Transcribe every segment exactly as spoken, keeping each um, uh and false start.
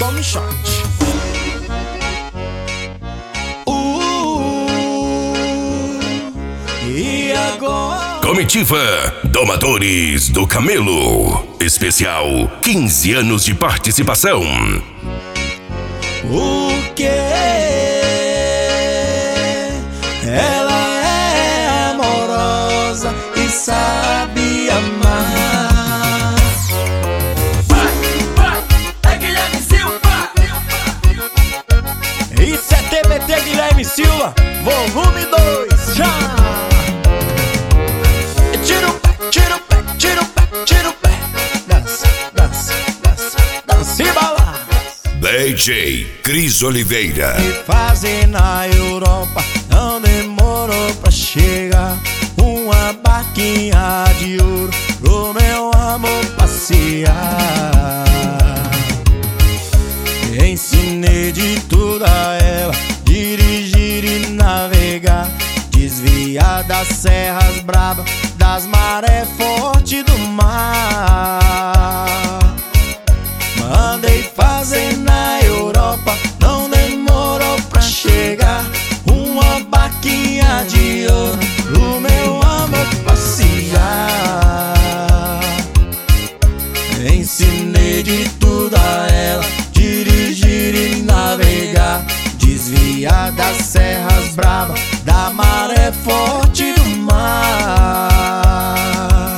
tome shot. Uh, e agora? Comitiva Domadores do Camelo. Especial quinze anos de participação. O que? Ela é amorosa e sabe amar. Vai, vai, é Guilherme Silva. Isso é T B T Guilherme Silva, volume dois, já! Tira o pé, tira o pé, tira o pé, tira o pé. Dança, dança, dança, dança e bala. D J Cris Oliveira. Me fazem na Europa, não demorou pra chegar. Uma barquinha de ouro pro meu amor passear. Ensinei de tudo a ela, dirigir e navegar, desviar das serras bravas, das marés fortes do mar. Mandei fazer na Europa, não demorou pra chegar. Uma barquinha de ouro pro meu amor passear. Ensinei de tudo a ela, dirigir e navegar, desviar das serras bravas, da maré forte do mar.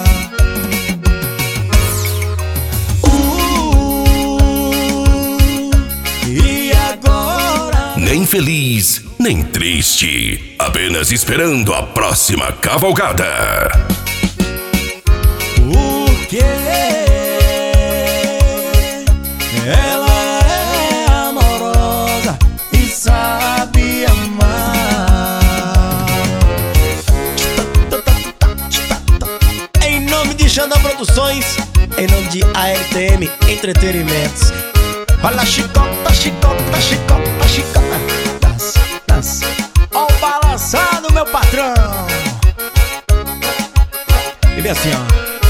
Uh, e agora? Nem feliz, nem triste. Apenas esperando a próxima cavalgada. Porque ela é amorosa e sabe amar. Em nome de Xandão Produções, em nome de A R T M Entretenimentos. Olha a chicota, chicota, chicota, chicota. Dança, dança. Ó o balançado, meu patrão. E vem assim, ó.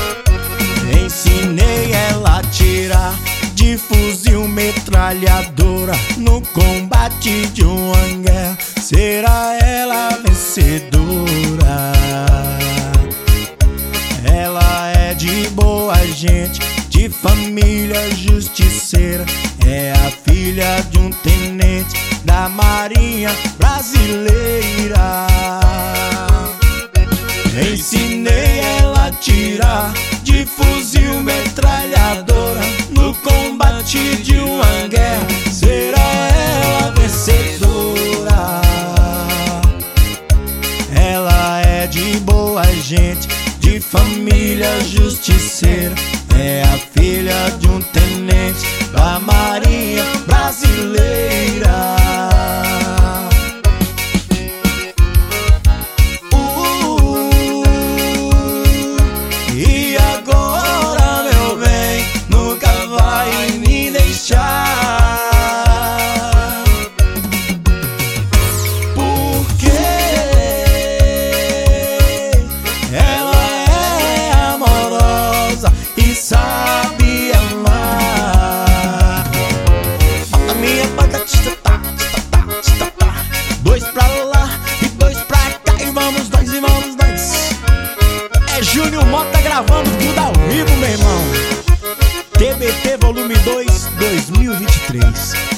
Ensinei ela a tirar de fuzil metralhadora no combate de uma guerra. Será ela a vencedora? Ela é de boa gente, de família justiceira. É a filha de um tenente da Marinha Brasileira. Ensinei ela a tirar de fuzil metralhadora no combate de uma guerra. Será ela a vencedora? Ela é de boa gente, de família justiceira. É a filha de um tenente da Marinha Brasileira. Sabe amar. A minha banda tita tá, tita tá, tita tá. Dois pra lá e dois pra cá. E vamos nós, e vamos nós. É Júnior Mota gravando tudo ao vivo, meu irmão. T B T volume dois, dois mil e vinte e três.